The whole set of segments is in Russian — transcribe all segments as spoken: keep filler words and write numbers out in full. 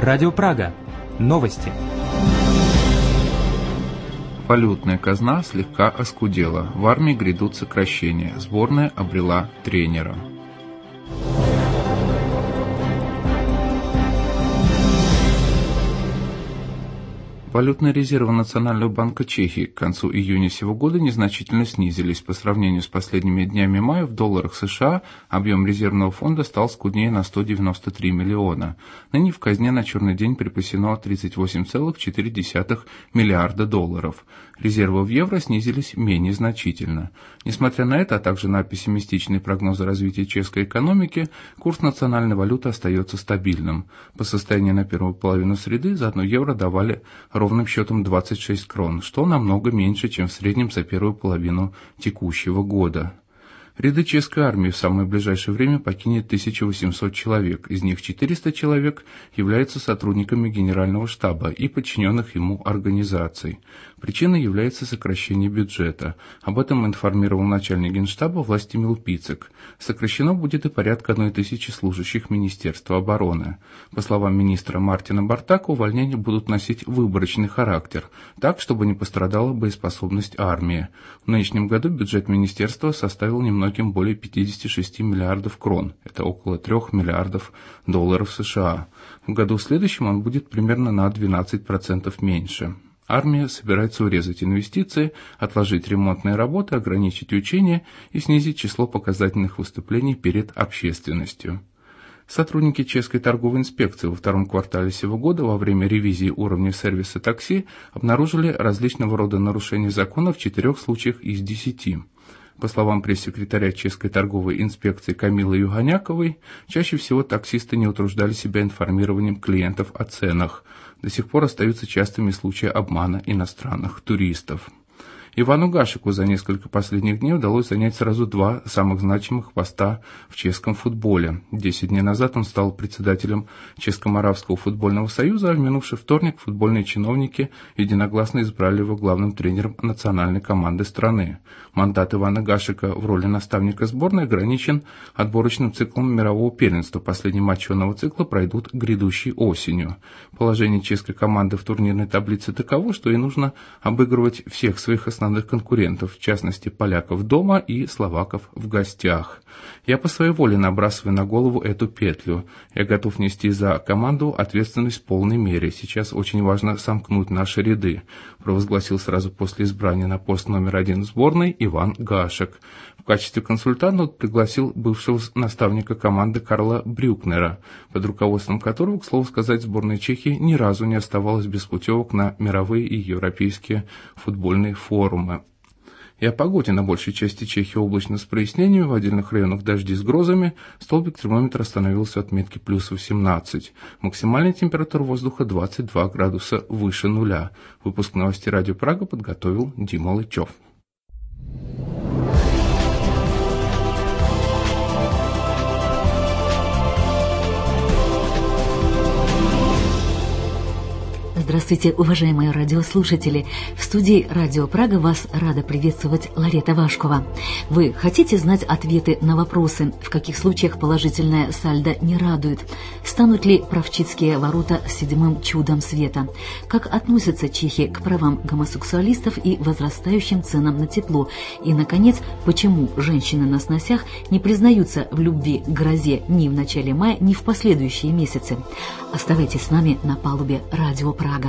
Радио Прага. Новости. Валютная казна слегка оскудела. В армии грядут сокращения. Сборная обрела тренера. Валютные резервы Национального банка Чехии к концу июня сего года незначительно снизились. По сравнению с последними днями мая в долларах США объем резервного фонда стал скуднее на сто девяносто три миллиона. Ныне в казне на черный день припасено тридцать восемь целых четыре десятых миллиарда долларов. Резервы в евро снизились менее значительно. Несмотря на это, а также на пессимистичные прогнозы развития чешской экономики, курс национальной валюты остается стабильным. По состоянию на первую половину среды за одно евро давали ровным счетом двадцать шесть крон, что намного меньше, чем в среднем за первую половину текущего года. Ряды чешской армии в самое ближайшее время покинет тысяча восемьсот человек, из них четыреста человек являются сотрудниками Генерального штаба и подчиненных ему организаций. Причиной является сокращение бюджета. Об этом информировал начальник Генштаба Властимир Пицек. Сокращено будет и порядка одной тысячи служащих Министерства обороны. По словам министра Мартина Бартака, увольнения будут носить выборочный характер, так, чтобы не пострадала боеспособность армии. В нынешнем году бюджет министерства составил немного более пятьдесят шесть миллиардов крон, это около трех миллиардов долларов США. В году следующем он будет примерно на двенадцать процентов меньше. Армия собирается урезать инвестиции, отложить ремонтные работы, ограничить учения и снизить число показательных выступлений перед общественностью. Сотрудники чешской торговой инспекции во втором квартале сего года во время ревизии уровня сервиса такси обнаружили различного рода нарушения закона в четырех случаях из десяти. По словам пресс-секретаря чешской торговой инспекции Камилы Юганяковой, чаще всего таксисты не утруждали себя информированием клиентов о ценах. До сих пор остаются частыми случаи обмана иностранных туристов. Ивану Гашеку за несколько последних дней удалось занять сразу два самых значимых поста в чешском футболе. Десять дней назад он стал председателем Чешско-Моравского футбольного союза, а в минувший вторник футбольные чиновники единогласно избрали его главным тренером национальной команды страны. Мандат Ивана Гашека в роли наставника сборной ограничен отборочным циклом мирового первенства. Последние матчи этого цикла пройдут грядущей осенью. Положение чешской команды в турнирной таблице таково, что ей нужно обыгрывать всех своих основных конкурентов, в частности поляков дома и словаков в гостях. Я по своей воле набрасываю на голову эту петлю. Я готов нести за команду ответственность в полной мере. Сейчас очень важно сомкнуть наши ряды, провозгласил сразу после избрания на пост номер один сборной Иван Гашек. В качестве консультанта он пригласил бывшего наставника команды Карла Брюкнера, под руководством которого, к слову сказать, сборная Чехии ни разу не оставалась без путевок на мировые и европейские футбольные форумы. И о погоде: на большей части Чехии облачно с прояснениями, в отдельных районах дожди с грозами. Столбик термометра остановился от отметки плюс восемнадцать. Максимальная температура воздуха двадцать два градуса выше нуля. Выпуск новостей Радио Прага подготовил Дима Лычев. Здравствуйте, уважаемые радиослушатели! В студии Радио Прага вас рада приветствовать Ларета Вашкова. Вы хотите знать ответы на вопросы, в каких случаях положительное сальдо не радует? Станут ли Правчицкие ворота седьмым чудом света? Как относятся чехи к правам гомосексуалистов и возрастающим ценам на тепло? И, наконец, почему женщины на сносях не признаются в любви к грозе ни в начале мая, ни в последующие месяцы? Оставайтесь с нами на палубе Радио Прага.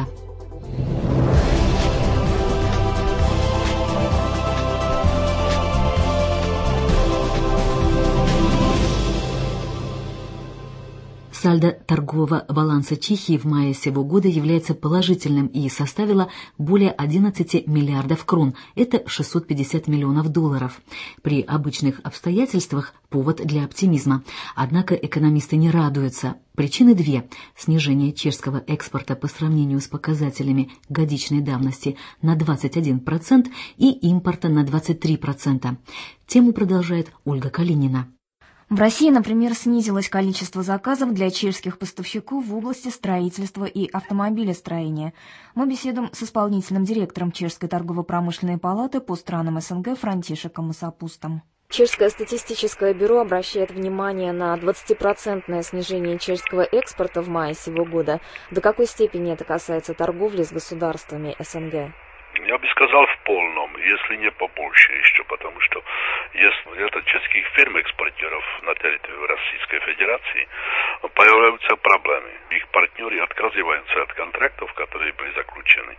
Сальдо торгового баланса Чехии в мае сего года является положительным и составило более одиннадцать миллиардов крон, это шестьсот пятьдесят миллионов долларов. При обычных обстоятельствах повод для оптимизма. Однако экономисты не радуются. Причины две: снижение чешского экспорта по сравнению с показателями годичной давности на двадцать один процент и импорта на двадцать три процента. Тему продолжает Ольга Калинина. В России, например, снизилось количество заказов для чешских поставщиков в области строительства и автомобилестроения. Мы беседуем с исполнительным директором Чешской торгово-промышленной палаты по странам СНГ Франтишеком Масапустом. Чешское статистическое бюро обращает внимание на двадцатипроцентное снижение чешского экспорта в мае сего года. До какой степени это касается торговли с государствами СНГ? Я бы сказал в полном, если не побольше еще, потому что если это чешских фирм-экспортеров на территории Российской Федерации, появляются проблемы. Их партнеры отказываются от контрактов, которые были заключены.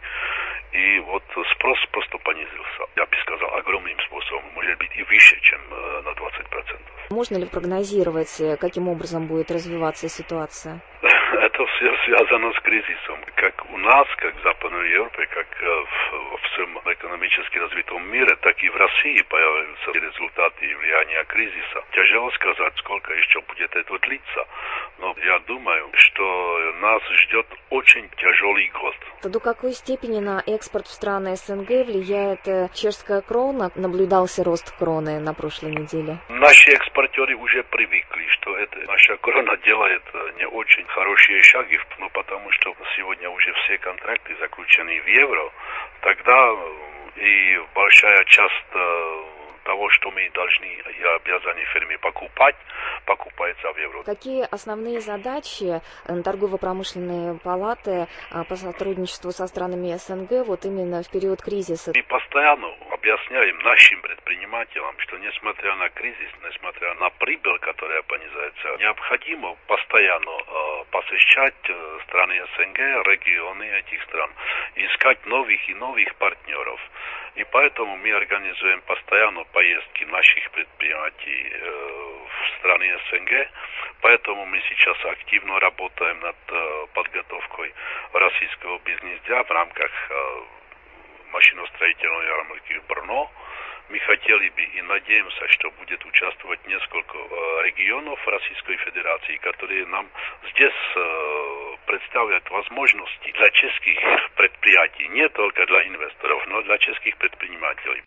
И вот спрос просто понизился. Я бы сказал, огромным способом, может быть и выше, чем на двадцать процентов. Можно ли прогнозировать, каким образом будет развиваться ситуация? Это все связано с кризисом. Как у нас, как в Западной Европе, как в, в всем экономически развитом мире, так и в России появляются результаты и влияния кризиса. Тяжело сказать, сколько еще будет это длиться, но я думаю, что нас ждет очень тяжелый год. До какой степени на экспорт в страны СНГ влияет чешская крона? Наблюдался рост кроны на прошлой неделе. Наши экспортеры уже привыкли, что это наша крона делает не очень хорошие шаги, но потому что сегодня уже все контракты заключены в евро, тогда и большая часть того, что мы должны и обязаны фирме покупать, покупается в евро. Какие основные задачи торгово-промышленной палаты по сотрудничеству со странами СНГ вот именно в период кризиса? Мы постоянно объясняем нашим предпринимателям, что несмотря на кризис, несмотря на прибыль, которая понижается, необходимо постоянно э, посещать э, страны СНГ, регионы этих стран, искать новых и новых партнеров. И поэтому мы организуем постоянно поездки наших предприятий э, в страны СНГ. Поэтому мы сейчас активно работаем над э, подготовкой российского бизнес-дня в рамках э, машиностроительной ярмарки в Брно. Мы хотели бы и надеемся, что будет участвовать несколько э, регионов Российской Федерации, которые нам здесь э, представляют возможности для чешских предприятий, не только для инвесторов, но для чешских предпринимателей.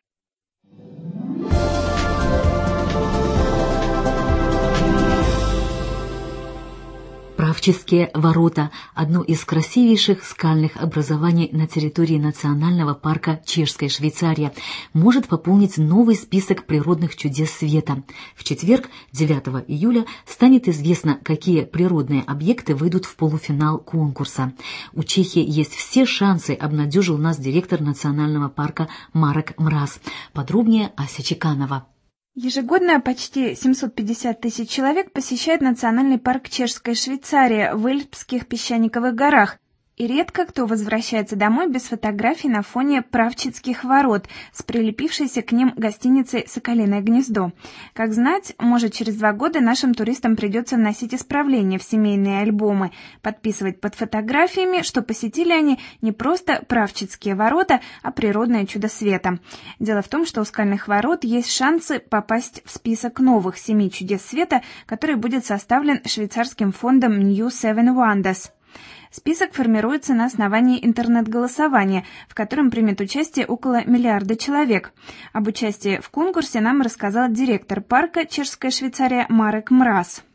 Правческие ворота – одно из красивейших скальных образований на территории национального парка Чешская Швейцария, может пополнить новый список природных чудес света. В четверг, девятого июля, станет известно, какие природные объекты выйдут в полуфинал конкурса. У Чехии есть все шансы, обнадежил нас директор национального парка Марек Мраз. Подробнее Ася Чеканова. Ежегодно почти семьсот пятьдесят тысяч человек посещают национальный парк Чешская Швейцария в Эльбских песчаниковых горах. И редко кто возвращается домой без фотографий на фоне Правческих ворот с прилепившейся к ним гостиницей «Соколиное гнездо». Как знать, может, через два года нашим туристам придется вносить исправления в семейные альбомы, подписывать под фотографиями, что посетили они не просто Правческие ворота, а природное чудо света. Дело в том, что у скальных ворот есть шансы попасть в список новых семи чудес света, который будет составлен швейцарским фондом New Seven Wonders. Список формируется на основании интернет-голосования, в котором примет участие около миллиарда человек. Об участии в конкурсе нам рассказал директор парка Чешская Швейцария Марек Мраз.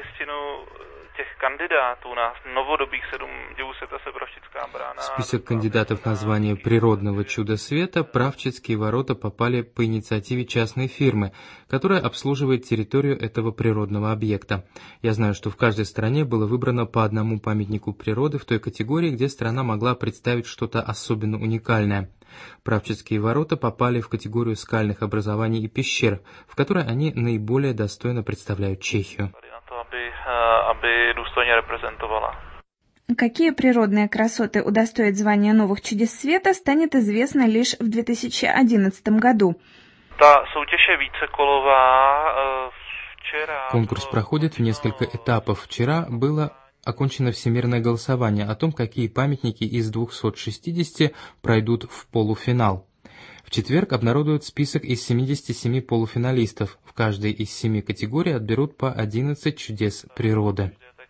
Список кандидатов на звание природного чуда света Правческие ворота попали по инициативе частной фирмы, которая обслуживает территорию этого природного объекта. Я знаю, что в каждой стране было выбрано по одному памятнику природы в той категории, где страна могла представить что-то особенно уникальное. Правческие ворота попали в категорию скальных образований и пещер, в которой они наиболее достойно представляют Чехию. Какие природные красоты удостоят звания новых чудес света, станет известно лишь в две тысячи одиннадцатом году. Конкурс проходит в несколько этапов. Вчера было окончено всемирное голосование о том, какие памятники из двухсот шестидесяти пройдут в полуфинал. В четверг обнародуют список из семидесяти семи полуфиналистов. В каждой из семи категорий отберут по одиннадцать чудес природы.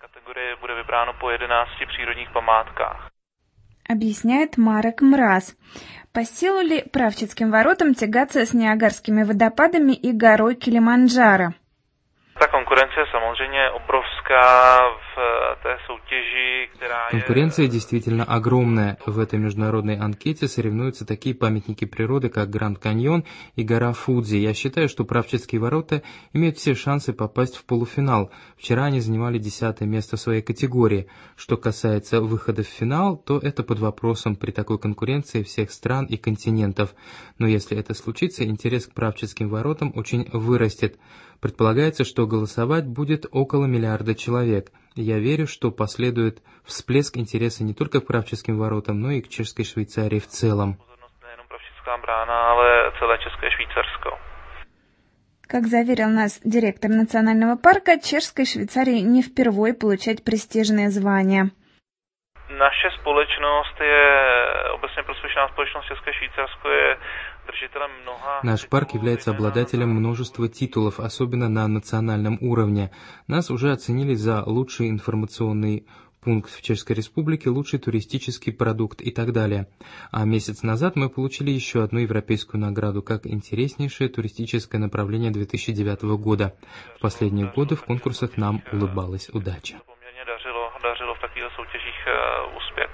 Объясняет Марек Мраз. По силу ли Правческим воротам тягаться с Ниагарскими водопадами и горой Килиманджаро? Ta konkurence je samozřejmě obrovská v Конкуренция действительно огромная. В этой международной анкете соревнуются такие памятники природы, как Гранд Каньон и гора Фудзи. Я считаю, что Правческие ворота имеют все шансы попасть в полуфинал. Вчера они занимали десятое место в своей категории. Что касается выхода в финал, то это под вопросом при такой конкуренции всех стран и континентов. Но если это случится, интерес к Правческим воротам очень вырастет. Предполагается, что голосовать будет около миллиарда человек. Я верю, что последует всплеск интереса не только к Правческим воротам, но и к Чешской Швейцарии в целом. Как заверил нас директор национального парка, Чешской Швейцарии не впервой получать престижное звание. Наша společnost je obecně prospěšná společnost České Švýcarsko je držitelem mnoha. Наш парк является обладателем множества титулов, особенно на национальном уровне. Нас уже оценили за лучший информационный пункт в Чешской Республике, лучший туристический продукт и так далее. А месяц назад мы получили еще одну европейскую награду как интереснейшее туристическое направление две тысячи девятого года. В последние годы в конкурсах нам улыбалась удача. Dařilo v takových soutěžích uspět.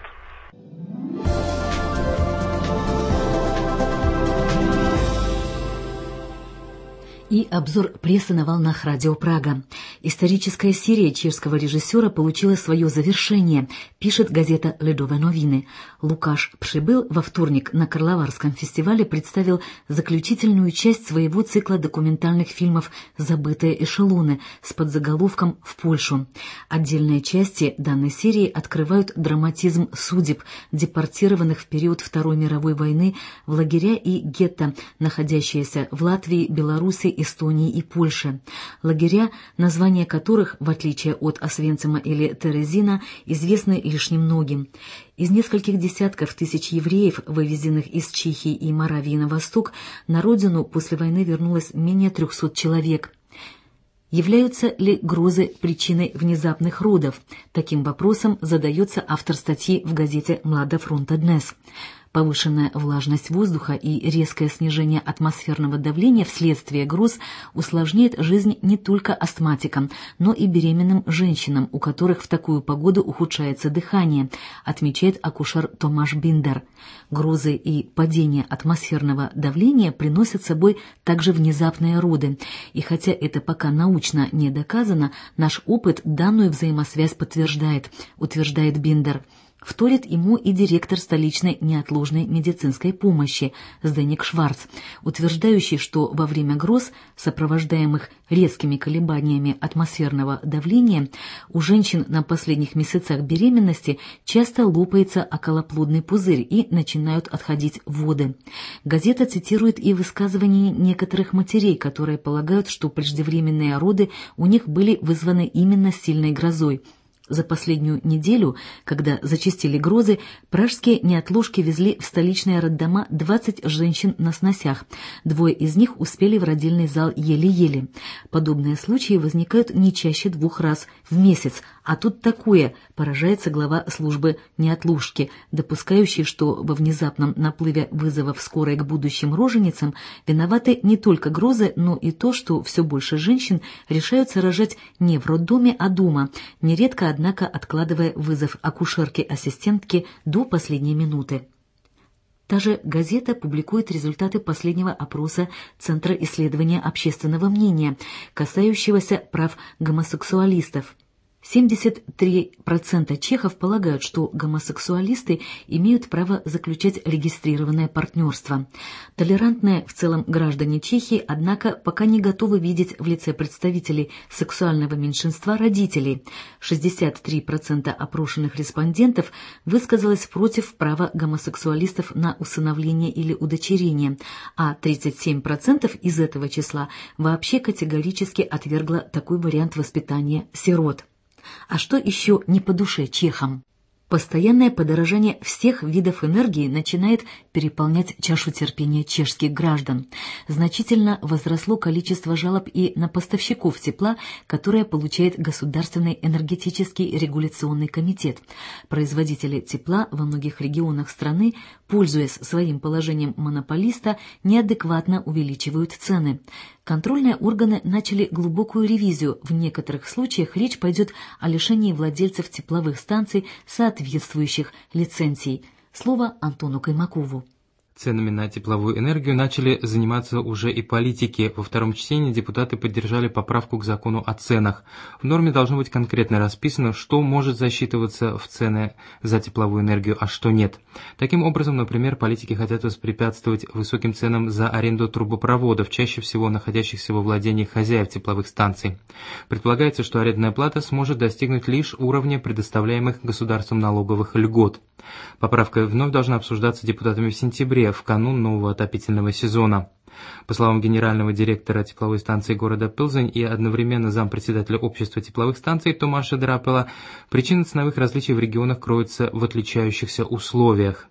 И обзор прессы на волнах Радио Прага. Историческая серия чешского режиссера получила свое завершение, пишет газета «Ледové noviny». Лукаш Пшибыл во вторник на Карловарском фестивале представил заключительную часть своего цикла документальных фильмов «Забытые эшелоны» с подзаголовком «В Польшу». Отдельные части данной серии открывают драматизм судеб, депортированных в период Второй мировой войны в лагеря и гетто, находящиеся в Латвии, Беларуси, Эстонии и Польши. Лагеря, названия которых, в отличие от Освенцима или Терезина, известны лишь немногим. Из нескольких десятков тысяч евреев, вывезенных из Чехии и Моравии на восток, на родину после войны вернулось менее трехсот человек. Являются ли грозы причиной внезапных родов? Таким вопросом задается автор статьи в газете «Млада фронта Днес». Повышенная влажность воздуха и резкое снижение атмосферного давления вследствие гроз усложняет жизнь не только астматикам, но и беременным женщинам, у которых в такую погоду ухудшается дыхание, отмечает акушер Томаш Биндер. Грозы и падение атмосферного давления приносят с собой также внезапные роды. И хотя это пока научно не доказано, наш опыт данную взаимосвязь подтверждает, утверждает Биндер. Вторит ему и директор столичной неотложной медицинской помощи Зденик Шварц, утверждающий, что во время гроз, сопровождаемых резкими колебаниями атмосферного давления, у женщин на последних месяцах беременности часто лопается околоплодный пузырь и начинают отходить воды. Газета цитирует и высказывания некоторых матерей, которые полагают, что преждевременные роды у них были вызваны именно сильной грозой. За последнюю неделю, когда зачастили грозы, пражские неотложки везли в столичные роддома двадцать женщин на сносях. Двое из них успели в родильный зал еле-еле. Подобные случаи возникают не чаще двух раз в месяц, а тут такое, поражается глава службы неотложки, допускающий, что во внезапном наплыве вызовов скорой к будущим роженицам виноваты не только грозы, но и то, что все больше женщин решаются рожать не в роддоме, а дома, нередко, однако, откладывая вызов акушерки-ассистентки до последней минуты. Та же газета публикует результаты последнего опроса Центра исследования общественного мнения, касающегося прав гомосексуалистов. семьдесят три процента чехов полагают, что гомосексуалисты имеют право заключать регистрированное партнерство. Толерантные в целом граждане Чехии, однако, пока не готовы видеть в лице представителей сексуального меньшинства родителей. шестьдесят три процента опрошенных респондентов высказалось против права гомосексуалистов на усыновление или удочерение, а тридцать семь процентов из этого числа вообще категорически отвергло такой вариант воспитания сирот. А что еще не по душе чехам? Постоянное подорожание всех видов энергии начинает переполнять чашу терпения чешских граждан. Значительно возросло количество жалоб и на поставщиков тепла, которые получает Государственный энергетический регуляционный комитет. Производители тепла во многих регионах страны, пользуясь своим положением монополиста, неадекватно увеличивают цены. Контрольные органы начали глубокую ревизию. В некоторых случаях речь пойдет о лишении владельцев тепловых станций соответствующих лицензий. Слово Антону Каймакову. Ценами на тепловую энергию начали заниматься уже и политики. Во втором чтении депутаты поддержали поправку к закону о ценах. В норме должно быть конкретно расписано, что может засчитываться в цены за тепловую энергию, а что нет. Таким образом, например, политики хотят воспрепятствовать высоким ценам за аренду трубопроводов, чаще всего находящихся во владении хозяев тепловых станций. Предполагается, что арендная плата сможет достигнуть лишь уровня предоставляемых государством налоговых льгот. Поправка вновь должна обсуждаться депутатами в сентябре, в канун нового отопительного сезона. По словам генерального директора тепловой станции города Пилзень и одновременно зампредседателя общества тепловых станций Томаша Драпела, причина ценовых различий в регионах кроется в отличающихся условиях.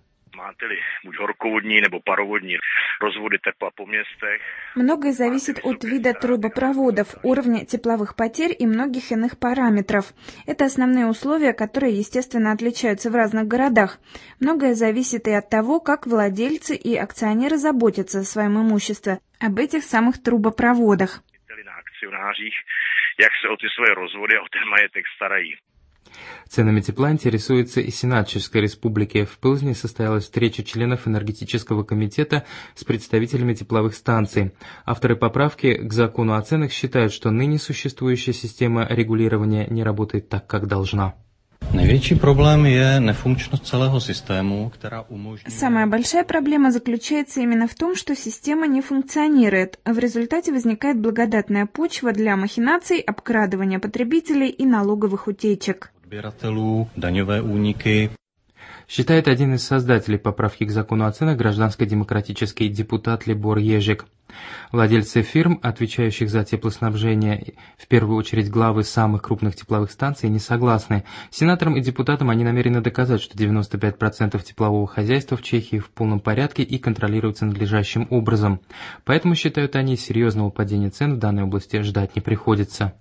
Многое зависит от вида трубопроводов, уровня тепловых потерь и многих иных параметров. Это основные условия, которые, естественно, отличаются в разных городах. Многое зависит и от того, как владельцы и акционеры заботятся о своем имуществе, об этих самых трубопроводах. Ценами тепла интересуется и Сенат Чешской Республики. В Пилзне состоялась встреча членов энергетического комитета с представителями тепловых станций. Авторы поправки к закону о ценах считают, что ныне существующая система регулирования не работает так, как должна. Самая большая проблема заключается именно в том, что система не функционирует. В результате возникает благодатная почва для махинаций, обкрадывания потребителей и налоговых утечек. Считает один из создателей поправки к закону о ценах гражданско-демократический депутат Либор Ежик. Владельцы фирм, отвечающих за теплоснабжение, в первую очередь главы самых крупных тепловых станций, не согласны. Сенаторам и депутатам они намерены доказать, что девяносто пять процентов теплового хозяйства в Чехии в полном порядке и контролируется надлежащим образом. Поэтому, считают они, серьезного падения цен в данной области ждать не приходится.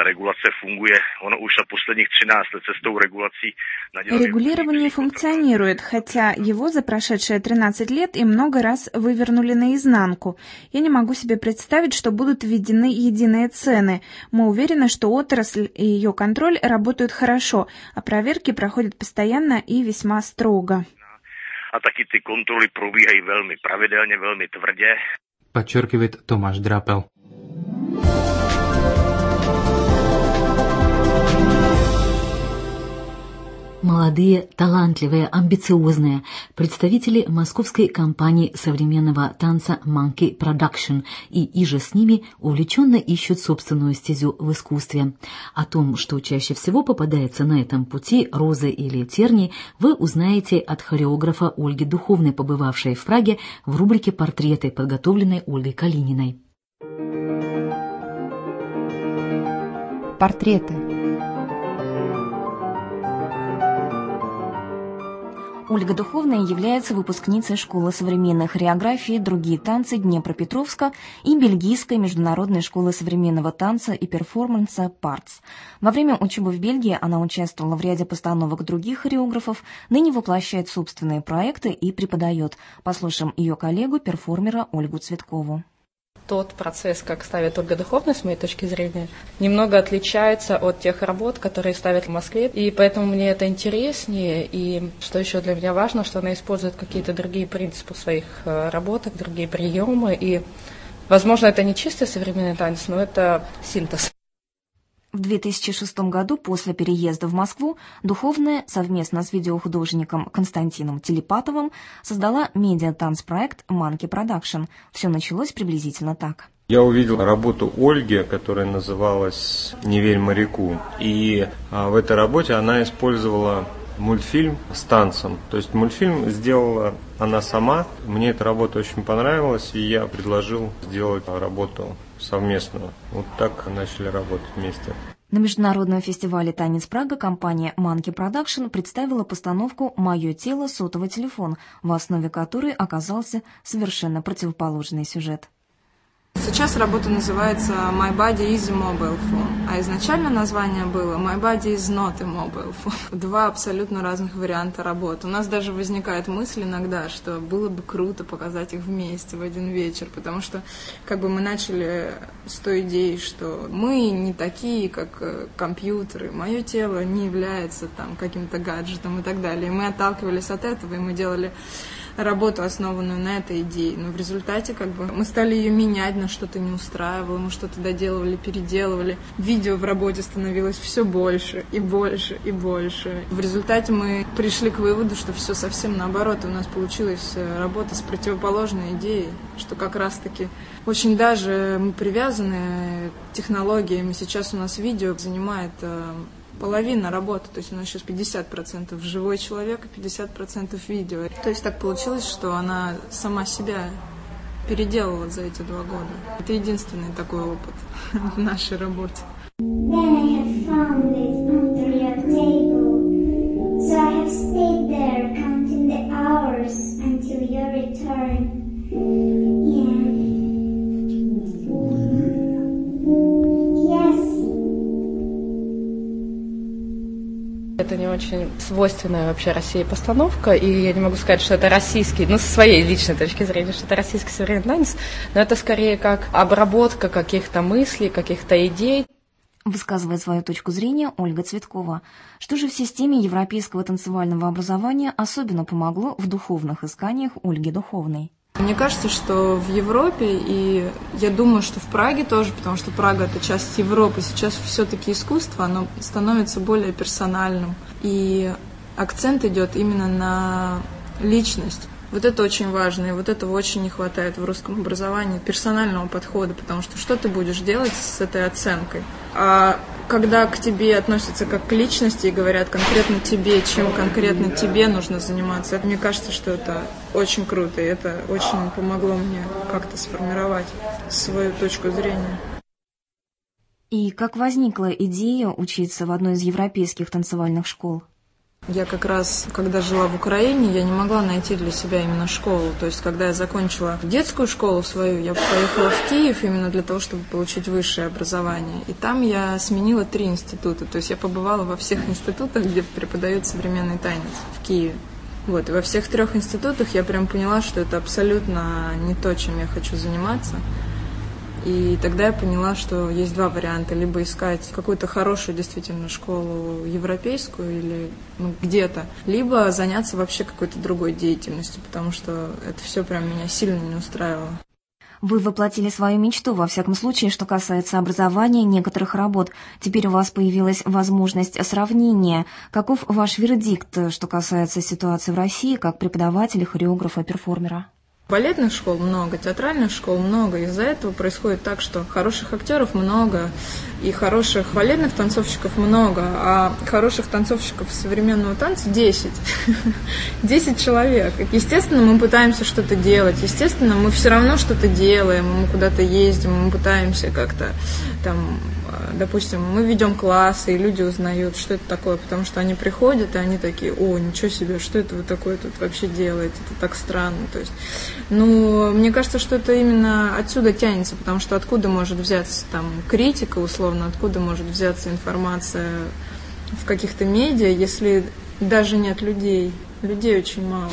Регулирование функционирует, хотя его за прошедшие тринадцать лет и много раз вывернули наизнанку. Я не могу себе представить, что будут введены единые цены. Мы уверены, что отрасль и ее контроль работают хорошо, а проверки проходят постоянно и весьма строго. Подчеркивает Томаш Драпел. Молодые, талантливые, амбициозные представители московской компании современного танца Monkey Production и иже с ними увлеченно ищут собственную стезю в искусстве. О том, что чаще всего попадается на этом пути, розы или терни, вы узнаете от хореографа Ольги Духовной, побывавшей в Праге в рубрике «Портреты», подготовленной Ольгой Калининой. Портреты. Ольга Духовная является выпускницей школы современной хореографии «Другие танцы» Днепропетровска и Бельгийской международной школы современного танца и перформанса «Партс». Во время учебы в Бельгии она участвовала в ряде постановок других хореографов, ныне воплощает собственные проекты и преподает. Послушаем ее коллегу, перформера Ольгу Цветкову. Тот процесс, как ставит Ольга Духовная, с моей точки зрения, немного отличается от тех работ, которые ставят в Москве. И поэтому мне это интереснее. И что еще для меня важно, что она использует какие-то другие принципы в своих работах, другие приемы. И, возможно, это не чистый современный танец, но это синтез. В две тысячи шестом году, после переезда в Москву, Духовная совместно с видеохудожником Константином Телепатовым создала медиа-танцпроект Monkey Production. Все началось приблизительно так. Я увидел работу Ольги, которая называлась «Не верь моряку». И а, в этой работе она использовала мультфильм с танцем. То есть мультфильм сделала она сама. Мне эта работа очень понравилась, и я предложил сделать работу совместную. Вот так начали работать вместе. На международном фестивале «Танец Прага» компания Monkey Production представила постановку «Мое тело. Сотовый телефон», в основе которой оказался совершенно противоположный сюжет. Сейчас работа называется My Body is a Mobile Phone, а изначально название было My Body is not a Mobile Phone. Два абсолютно разных варианта работы. У нас даже возникает мысль иногда, что было бы круто показать их вместе в один вечер, потому что как бы мы начали с той идеей, что мы не такие, как компьютеры, мое тело не является там каким-то гаджетом и так далее. И мы отталкивались от этого, и мы делали работу, основанную на этой идее. Но в результате как бы мы стали ее менять, на что-то не устраивало, мы что-то доделывали, переделывали. Видео в работе становилось все больше и больше и больше. В результате мы пришли к выводу, что все совсем наоборот. У нас получилась работа с противоположной идеей, что как раз-таки очень даже мы привязаны к технологиям. И сейчас у нас видео занимает половина работы, то есть у нас сейчас пятьдесят процентов живой человек и пятьдесят процентов видео. То есть так получилось, что она сама себя переделала за эти два года. Это единственный такой опыт в нашей работе. Это не очень свойственная вообще России постановка, и я не могу сказать, что это российский, ну, со своей личной точки зрения, что это российский современный танец, но это скорее как обработка каких-то мыслей, каких-то идей. Высказывает свою точку зрения Ольга Цветкова. Что же в системе европейского танцевального образования особенно помогло в духовных исканиях Ольги Духовной? Мне кажется, что в Европе, и я думаю, что в Праге тоже, потому что Прага – это часть Европы, сейчас все-таки искусство, оно становится более персональным. И акцент идет именно на личность. Вот это очень важно, и вот этого очень не хватает в русском образовании, персонального подхода, потому что что ты будешь делать с этой оценкой? А когда к тебе относятся как к личности и говорят конкретно тебе, чем конкретно тебе нужно заниматься, это, мне кажется, что это очень круто, и это очень помогло мне как-то сформировать свою точку зрения. И как возникла идея учиться в одной из европейских танцевальных школ? Я как раз, когда жила в Украине, я не могла найти для себя именно школу. То есть, когда я закончила детскую школу свою, я поехала в Киев именно для того, чтобы получить высшее образование. И там я сменила три института. То есть, я побывала во всех институтах, где преподают современный танец в Киеве. Вот, и во всех трех институтах я прям поняла, что это абсолютно не то, чем я хочу заниматься. И тогда я поняла, что есть два варианта. Либо искать какую-то хорошую действительно школу европейскую или ну, где-то, либо заняться вообще какой-то другой деятельностью, потому что это все прям меня сильно не устраивало. Вы воплотили свою мечту, во всяком случае, что касается образования некоторых работ. Теперь у вас появилась возможность сравнения. Каков ваш вердикт, что касается ситуации в России, как преподавателя, хореографа, перформера? Балетных школ много, театральных школ много. Из-за этого происходит так, что хороших актеров много, и хороших балетных танцовщиков много, а хороших танцовщиков современного танца десять. десять человек. Естественно, мы пытаемся что-то делать, естественно, мы все равно что-то делаем, мы куда-то ездим, мы пытаемся как-то там, допустим, мы ведем классы, и люди узнают, что это такое, потому что они приходят, и они такие: о, ничего себе, что это вы такое тут вообще делаете, это так странно. То есть, ну, мне кажется, что это именно отсюда тянется, потому что откуда может взяться там критика, условно, откуда может взяться информация в каких-то медиа, если даже нет людей, людей очень мало.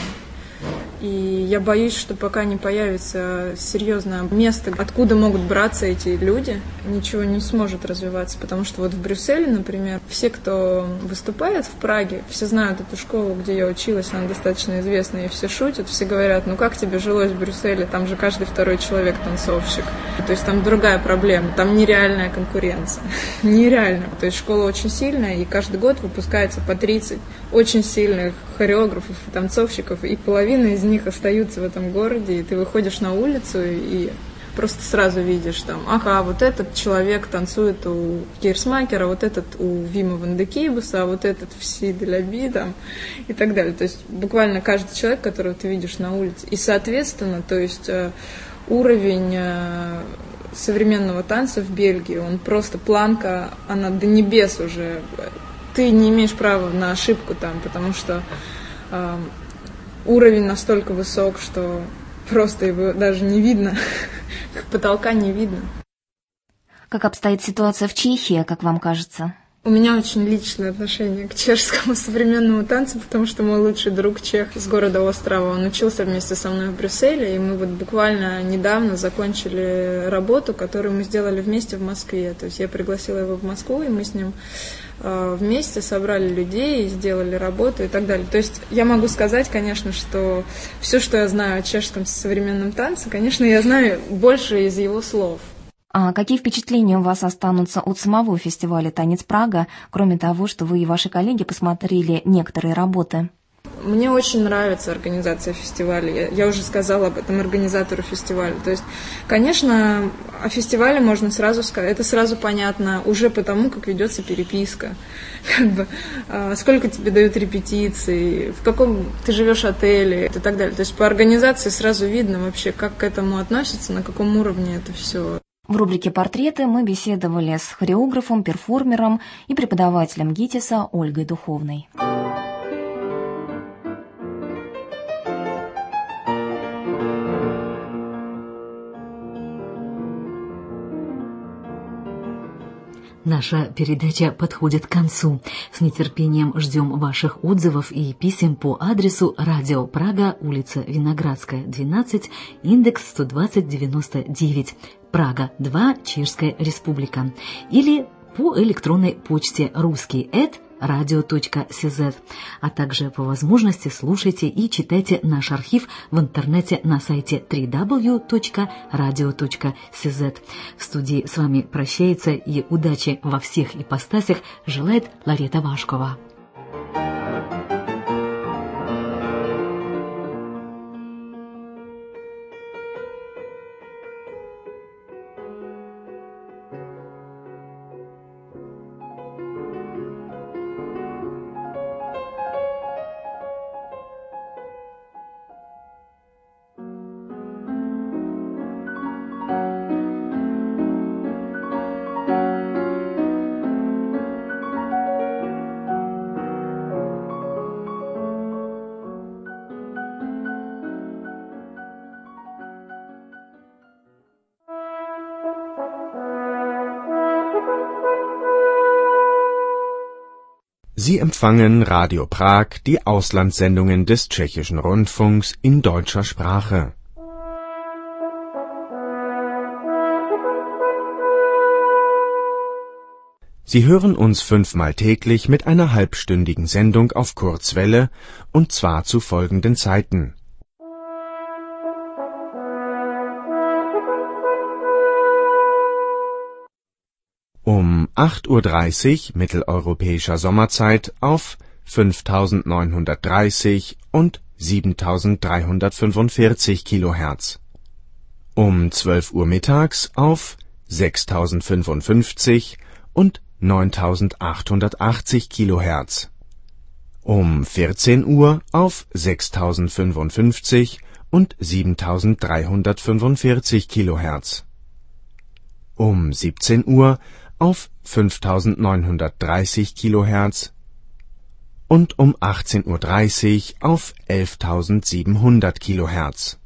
И я боюсь, что пока не появится серьезное место, откуда могут браться эти люди, ничего не сможет развиваться. Потому что вот в Брюсселе, например, все, кто выступает в Праге, все знают эту школу, где я училась, она достаточно известная, и все шутят, все говорят: ну как тебе жилось в Брюсселе, там же каждый второй человек танцовщик. То есть там другая проблема, там нереальная конкуренция. Нереально. То есть школа очень сильная, и каждый год выпускается по тридцать очень сильных хореографов и танцовщиков, и половина из них остаются в этом городе, и ты выходишь на улицу и просто сразу видишь там: ага, вот этот человек танцует у Гейрсмакера, вот этот у Вима Ван де Кейбуса, а вот этот в Си де ля Би там, и так далее. То есть буквально каждый человек, которого ты видишь на улице. И соответственно, то есть уровень современного танца в Бельгии, он просто планка, она до небес уже. Ты не имеешь права на ошибку там, потому что э, уровень настолько высок, что просто его даже не видно. потолка не видно. Как обстоит ситуация в Чехии, как вам кажется? У меня очень личное отношение к чешскому современному танцу, потому что мой лучший друг чех из города Острава, он учился вместе со мной в Брюсселе, и мы вот буквально недавно закончили работу, которую мы сделали вместе в Москве. То есть я пригласила его в Москву, и мы с ним э, вместе собрали людей, сделали работу и так далее. То есть я могу сказать, конечно, что все, что я знаю о чешском современном танце, конечно, я знаю больше из его слов. А какие впечатления у вас останутся от самого фестиваля «Танец Прага», кроме того, что вы и ваши коллеги посмотрели некоторые работы? Мне очень нравится организация фестиваля. Я, я уже сказала об этом организатору фестиваля. То есть, конечно, о фестивале можно сразу сказать, это сразу понятно уже потому, как ведется переписка. Как бы, а, сколько тебе дают репетиций, в каком ты живешь отеле и так далее. То есть по организации сразу видно вообще, как к этому относятся, на каком уровне это все. В рубрике «Портреты» мы беседовали с хореографом, перформером и преподавателем ГИТИСа Ольгой Духовной. Наша передача подходит к концу. С нетерпением ждем ваших отзывов и писем по адресу Радио Прага, улица Виноградская, двенадцать, индекс сто двадцать девяносто девять, Прага два, Чешская Республика. Или по электронной почте русский эт радио точка сз, а также по возможности слушайте и читайте наш архив в интернете на сайте дабл ю дабл ю дабл ю точка радио точка сз. В студии с вами прощается и удачи во всех ипостасях желает Ларета Вашкова. Sie empfangen Radio Prag, die Auslandssendungen des Tschechischen Rundfunks in deutscher Sprache. Sie hören uns fünfmal täglich mit einer halbstündigen Sendung auf Kurzwelle, und zwar zu folgenden Zeiten: um acht Uhr dreißig mitteleuropäischer Sommerzeit auf fünftausendneunhundertdreißig und siebentausenddreihundertfünfundvierzig Kilohertz, um zwölf Uhr mittags auf sechstausendfünfundfünfzig und neuntausendachthundertachtzig Kilohertz, um vierzehn Uhr auf sechstausendfünfundfünfzig und siebentausenddreihundertfünfundvierzig Kilohertz, um siebzehn Uhr auf fünftausendneunhundertdreißig Kilohertz und um achtzehn Uhr dreißig auf elftausendsiebenhundert Kilohertz.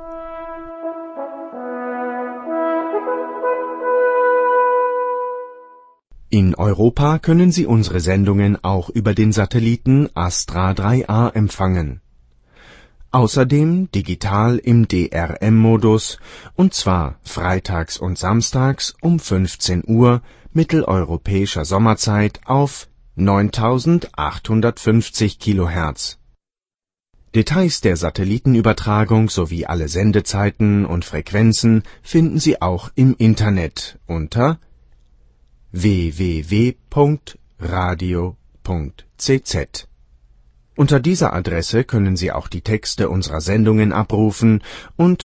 In Europa können Sie unsere Sendungen auch über den Satelliten Astra drei A empfangen. Außerdem digital im D R M-Modus, und zwar freitags und samstags um fünfzehn Uhr mitteleuropäischer Sommerzeit auf neuntausendachthundertfünfzig Kilohertz. Details der Satellitenübertragung sowie alle Sendezeiten und Frequenzen finden Sie auch im Internet unter w w w punkt radio punkt c z. Unter dieser Adresse können Sie auch die Texte unserer Sendungen abrufen und